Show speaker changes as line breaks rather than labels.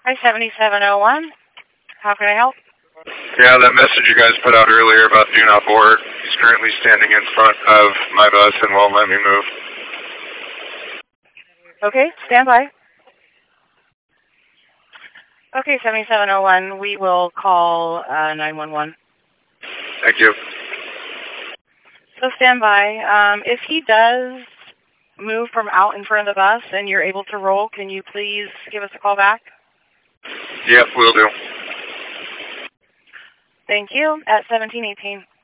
I-7701. How can I help?
Yeah, that message you guys put out earlier about do not board. He's currently standing in front of my bus and won't let me move.
Okay, stand by. Okay, 7701, we will call 911.
Thank you.
So stand by. If he does move from out in front of the bus and you're able to roll, can you please give us a call back?
Yep, will do.
Thank you. At 1718.